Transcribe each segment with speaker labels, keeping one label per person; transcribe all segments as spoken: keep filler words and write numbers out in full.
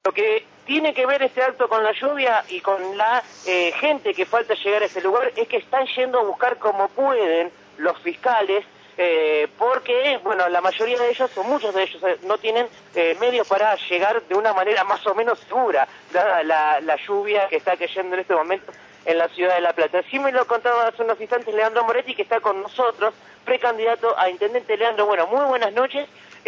Speaker 1: Lo que tiene que ver este acto con la lluvia y con la eh, gente que falta llegar a ese lugar es que están yendo a buscar como pueden los fiscales, eh, porque, bueno, la mayoría de ellos, o muchos de ellos, eh, no tienen eh, medios para llegar de una manera más o menos segura, dada la, la lluvia que está cayendo en este momento en la ciudad de La Plata. Así me lo contaba hace unos instantes Leandro Moretti, que está con nosotros, precandidato a intendente. Leandro, bueno, muy buenas noches.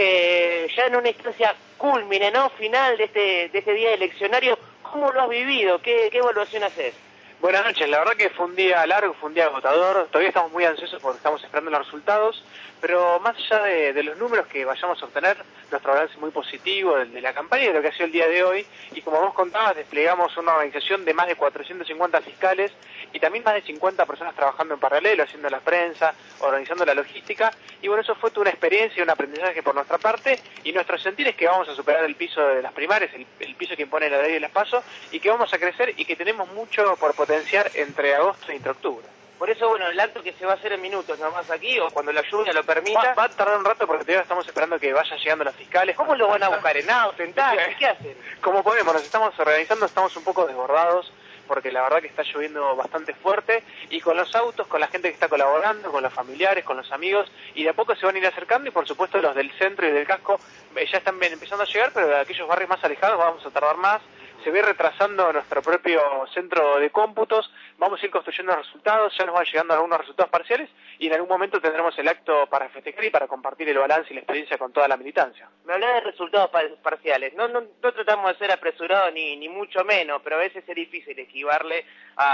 Speaker 1: Eh, ya en una instancia culmine, ¿no? Final de este, de este día eleccionario, ¿cómo lo has vivido? ¿Qué, qué evaluación haces?
Speaker 2: Buenas noches, la verdad que fue un día largo, fue un día agotador, todavía estamos muy ansiosos porque estamos esperando los resultados, pero más allá de, de los números que vayamos a obtener, nuestro balance es muy positivo de, de la campaña y de lo que ha sido el día de hoy, y como vos contabas, desplegamos una organización de más de cuatrocientos cincuenta fiscales y también más de cincuenta personas trabajando en paralelo, haciendo la prensa, organizando la logística, y bueno, eso fue toda una experiencia y un aprendizaje por nuestra parte, y nuestro sentir es que vamos a superar el piso de las primarias, el, el piso que impone la ley de las PASO, y que vamos a crecer y que tenemos mucho por potenciar entre agosto y entre octubre.
Speaker 1: Por eso, bueno, el acto que se va a hacer en minutos nomás aquí, o cuando la lluvia lo permita...
Speaker 2: Va, va a tardar un rato porque todavía estamos esperando que vayan llegando los fiscales.
Speaker 1: ¿Cómo lo van a buscar? ¿En auto, en taxi? ¿Qué hacen?
Speaker 2: Como podemos, nos estamos organizando, estamos un poco desbordados, porque la verdad que está lloviendo bastante fuerte, y con los autos, con la gente que está colaborando, con los familiares, con los amigos, y de a poco se van a ir acercando, y por supuesto los del centro y del casco eh, ya están empezando a llegar, pero de aquellos barrios más alejados vamos a tardar más. Se ve retrasando nuestro propio centro de cómputos, vamos a ir construyendo resultados, ya nos van llegando algunos resultados parciales, y en algún momento tendremos el acto para festejar y para compartir el balance y la experiencia con toda la militancia.
Speaker 1: Me hablaba de resultados parciales, no, no, no tratamos de ser apresurados ni, ni mucho menos, pero a veces es difícil esquivarle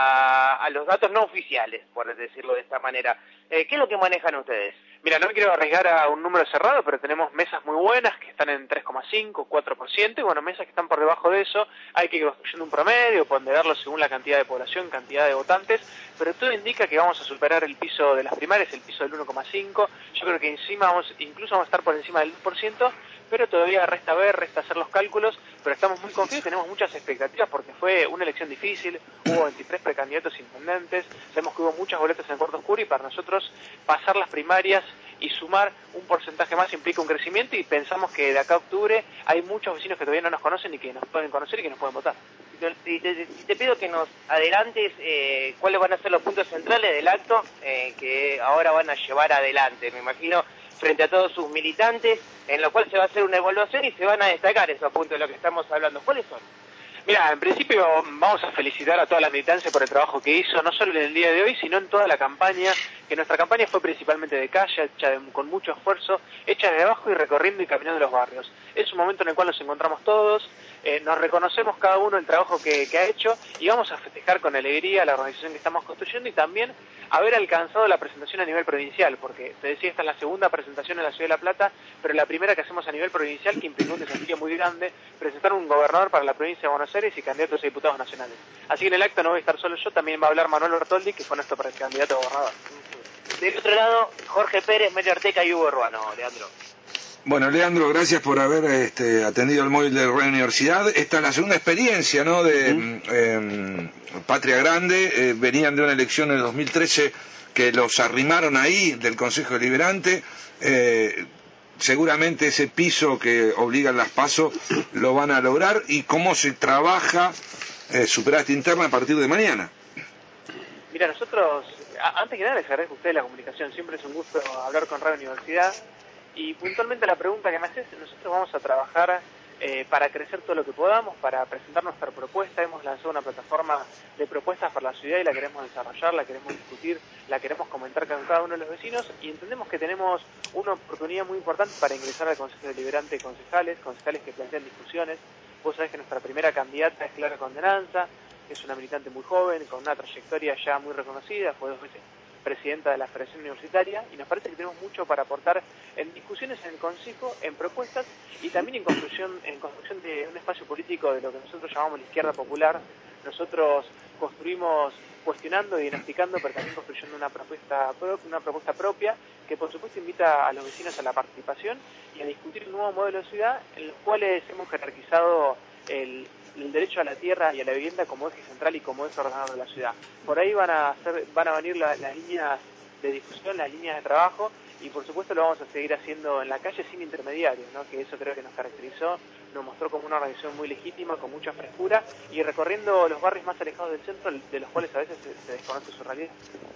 Speaker 1: a, a los datos no oficiales, por decirlo de esta manera. Eh, ¿Qué es lo que manejan ustedes?
Speaker 2: Mira, no me quiero arriesgar a un número cerrado, pero tenemos mesas muy buenas que están en tres coma cinco, cuatro por ciento, y bueno, mesas que están por debajo de eso. Hay que ir construyendo un promedio, ponderarlo según la cantidad de población, cantidad de votantes, pero todo indica que vamos a superar el piso de las primarias, el piso del uno coma cinco. Yo creo que encima vamos, incluso vamos a estar por encima del dos por ciento, pero todavía resta ver, resta hacer los cálculos, pero estamos muy confiados, tenemos muchas expectativas porque fue una elección difícil, hubo veintitrés precandidatos intendentes, sabemos que hubo muchas boletas en el cuarto oscuro, y para nosotros pasar las primarias y sumar un porcentaje más implica un crecimiento, y pensamos que de acá a octubre hay muchos vecinos que todavía no nos conocen y que nos pueden conocer y que nos pueden votar.
Speaker 1: Y te, te, te pido que nos adelantes eh, cuáles van a ser los puntos centrales del acto eh, que ahora van a llevar adelante, me imagino, frente a todos sus militantes, en lo cual se va a hacer una evaluación y se van a destacar esos puntos de lo que estamos hablando. ¿Cuáles son?
Speaker 2: Mira, en principio vamos a felicitar a toda la militancia por el trabajo que hizo, no solo en el día de hoy, sino en toda la campaña, que nuestra campaña fue principalmente de calle, hecha de, con mucho esfuerzo, hecha de abajo y recorriendo y caminando los barrios. Es un momento en el cual nos encontramos todos, eh, nos reconocemos cada uno el trabajo que, que ha hecho, y vamos a festejar con alegría la organización que estamos construyendo, y también haber alcanzado la presentación a nivel provincial, porque te decía, esta es la segunda presentación en la Ciudad de La Plata, pero la primera que hacemos a nivel provincial, que implicó un desafío muy grande, presentar un gobernador para la provincia de Buenos Aires y candidatos a diputados nacionales. Así que en el acto no voy a estar solo yo, también va a hablar Manuel Bertoldi, que fue nuestro candidato a gobernador.
Speaker 1: Del otro lado, Jorge Pérez, Medio Arteca y Hugo Ruano. Leandro.
Speaker 3: Bueno, Leandro, gracias por haber este, atendido el móvil de Radio Universidad. Esta es la segunda experiencia, ¿no?, de uh-huh. eh, Patria Grande. Eh, venían de una elección en el dos mil trece que los arrimaron ahí, del Consejo Deliberante. Eh, seguramente ese piso que obligan las PASO lo van a lograr. ¿Y cómo se trabaja eh, superar esta interna a partir de mañana?
Speaker 2: Mira, nosotros, antes que nada les agradezco a ustedes la comunicación. Siempre es un gusto hablar con Radio Universidad. Y puntualmente la pregunta que me haces, nosotros vamos a trabajar eh, para crecer todo lo que podamos, para presentar nuestra propuesta. Hemos lanzado una plataforma de propuestas para la ciudad y la queremos desarrollar, la queremos discutir, la queremos comentar con cada uno de los vecinos, y entendemos que tenemos una oportunidad muy importante para ingresar al Consejo Deliberante de concejales, concejales que plantean discusiones. Vos sabés que nuestra primera candidata es Clara Condenanza, es una militante muy joven, con una trayectoria ya muy reconocida, fue dos veces presidenta de la Federación Universitaria, y nos parece que tenemos mucho para aportar en discusiones en el Consejo, en propuestas, y también en construcción, en construcción de un espacio político de lo que nosotros llamamos la izquierda popular. Nosotros construimos cuestionando, diagnosticando, pero también construyendo una propuesta, una propuesta propia, que por supuesto invita a los vecinos a la participación y a discutir un nuevo modelo de ciudad, en los cuales hemos jerarquizado el el derecho a la tierra y a la vivienda como eje central y como eje ordenador de la ciudad. Por ahí van a hacer, van a venir la, las líneas de discusión, las líneas de trabajo, y por supuesto lo vamos a seguir haciendo en la calle sin intermediarios, ¿no?, que eso creo que nos caracterizó nos mostró como una organización muy legítima, con mucha frescura, y recorriendo los barrios más alejados del centro, de los cuales a veces se, se desconoce su realidad.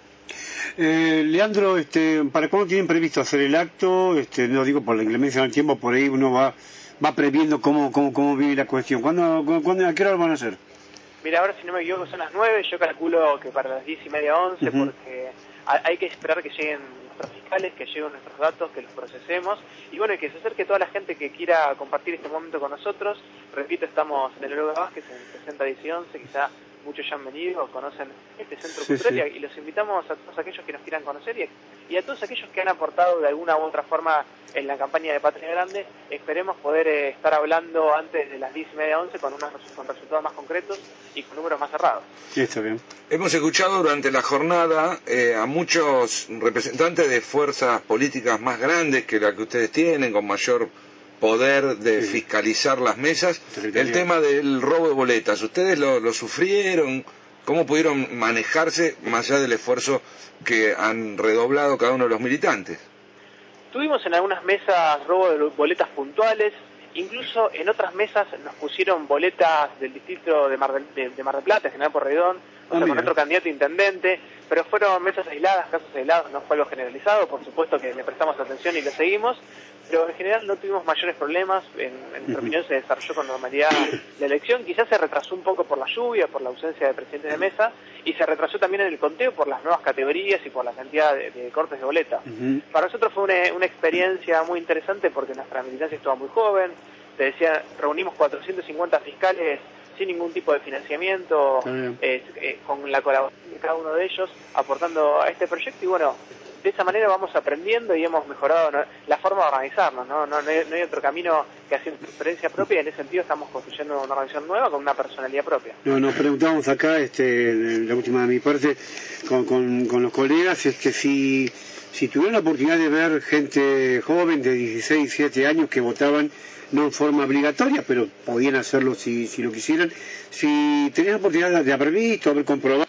Speaker 4: Eh, Leandro, este, ¿para cuándo tienen previsto hacer el acto? Este, no digo por la inclemencia del tiempo, por ahí uno va va previendo cómo cómo cómo vive la cuestión. ¿Cuándo, cuándo, a qué hora lo van a hacer?
Speaker 2: Mira, ahora si no me equivoco son las nueve, yo calculo que para las diez y media, once, uh-huh. porque hay que esperar que lleguen nuestros fiscales, que lleguen nuestros datos, que los procesemos, y bueno, y que se acerque toda la gente que quiera compartir este momento con nosotros. Repito, estamos en el Olga Vázquez, en sesenta, diez y once, quizá muchos ya han venido, conocen este centro
Speaker 4: sí,
Speaker 2: cultural,
Speaker 4: sí.
Speaker 2: y los invitamos a todos aquellos que nos quieran conocer y, y a todos aquellos que han aportado de alguna u otra forma en la campaña de Patria Grande. Esperemos poder eh, estar hablando antes de las diez y media, once, con, unos, con resultados más concretos y con números más cerrados.
Speaker 4: Sí, está bien.
Speaker 3: Hemos escuchado durante la jornada eh, a muchos representantes de fuerzas políticas más grandes que la que ustedes tienen, con mayor poder de sí. fiscalizar las mesas, el tema del robo de boletas. ¿Ustedes lo, lo sufrieron? ¿Cómo pudieron manejarse más allá del esfuerzo que han redoblado cada uno de los militantes?
Speaker 2: Tuvimos en algunas mesas robo de boletas puntuales, incluso en otras mesas nos pusieron boletas del distrito de Mar del, de, de Mar del Plata, General Porredón, o sea, con otro candidato a intendente, pero fueron mesas aisladas, casos aislados, no fue algo generalizado, por supuesto que le prestamos atención y lo seguimos, pero en general no tuvimos mayores problemas, en, en nuestra opinión se desarrolló con normalidad la elección, quizás se retrasó un poco por la lluvia, por la ausencia de presidente de mesa, y se retrasó también en el conteo por las nuevas categorías y por la cantidad de, de cortes de boleta. Uh-huh. Para nosotros fue una, una experiencia muy interesante porque nuestra militancia estuvo muy joven, te decía, reunimos cuatrocientos cincuenta fiscales sin ningún tipo de financiamiento, eh, eh, con la colaboración de cada uno de ellos, aportando a este proyecto, y bueno, de esa manera vamos aprendiendo y hemos mejorado, ¿no?, la forma de organizarnos, ¿no? No, no, hay, no hay otro camino que hacer experiencia propia, y en ese sentido estamos construyendo una organización nueva con una personalidad propia.
Speaker 4: No, nos preguntamos acá, este, la última de mi parte, con, con, con los colegas, es que si, si tuvieron la oportunidad de ver gente joven de dieciséis, diecisiete años que votaban no en forma obligatoria, pero podían hacerlo si, si lo quisieran, si tenían la oportunidad de haber visto, haber comprobado,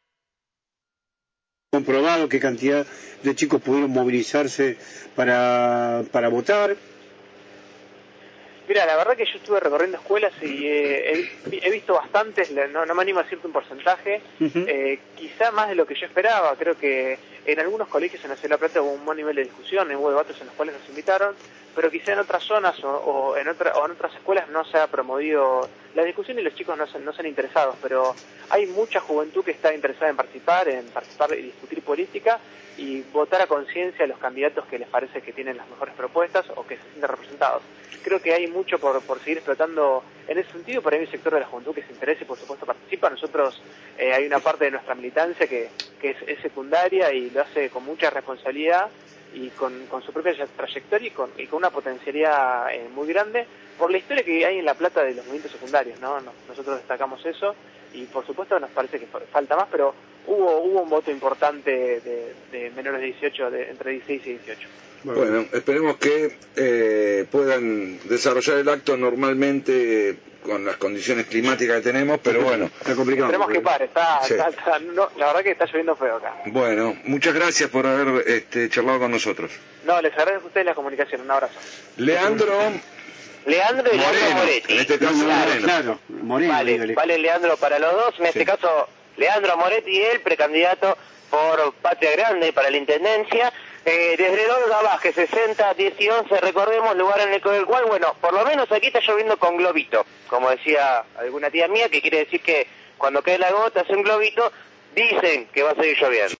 Speaker 4: comprobado qué cantidad de chicos pudieron movilizarse para, para votar.
Speaker 2: Mira, la verdad que yo estuve recorriendo escuelas y eh, he, he visto bastantes, no, no me animo a decirte un porcentaje, uh-huh. eh, quizá más de lo que yo esperaba. Creo que en algunos colegios en la Ciudad de La Plata hubo un buen nivel de discusión, hubo debates en los cuales nos invitaron, pero quizá en otras zonas o, o, en, otra, o en otras escuelas no se ha promovido la discusión y los chicos no se, no se han interesado, pero hay mucha juventud que está interesada en participar, en participar y discutir política y votar a conciencia a los candidatos que les parece que tienen las mejores propuestas o que se sienten representados. Creo que hay mucho por, por seguir explotando en ese sentido, pero hay un sector de la juventud que se interesa y por supuesto participa. Nosotros eh, hay una parte de nuestra militancia que, que es, es secundaria y lo hace con mucha responsabilidad y con, con su propia trayectoria y con, y con una potencialidad eh, muy grande por la historia que hay en La Plata de los movimientos secundarios, ¿no? Nosotros destacamos eso y por supuesto nos parece que falta más, pero hubo hubo un voto importante de, de menores de dieciocho, de, entre dieciséis y dieciocho.
Speaker 3: Bueno, esperemos que eh, puedan desarrollar el acto normalmente eh, con las condiciones climáticas que tenemos, pero bueno,
Speaker 4: está complicado.
Speaker 2: Esperemos que pare, está, sí. está, está no, la verdad que está lloviendo feo acá.
Speaker 3: Bueno, muchas gracias por haber este, charlado con nosotros.
Speaker 2: No, les agradezco a ustedes la comunicación, un abrazo.
Speaker 3: Leandro...
Speaker 1: Leandro y
Speaker 3: Moreno,
Speaker 1: Leandro Moretti.
Speaker 3: En este caso,
Speaker 1: claro,
Speaker 3: Moreno.
Speaker 4: Claro, Moreno.
Speaker 1: Vale,
Speaker 4: dígale.
Speaker 1: vale Leandro para los dos, en sí. Este caso Leandro Moretti y él, precandidato por Patria Grande para la Intendencia, eh, desde Olga Vázquez, sesenta, diez y once, recordemos, lugar en el cual, bueno, por lo menos aquí está lloviendo con globito, como decía alguna tía mía, que quiere decir que cuando cae la gota hace un globito, dicen que va a seguir lloviendo.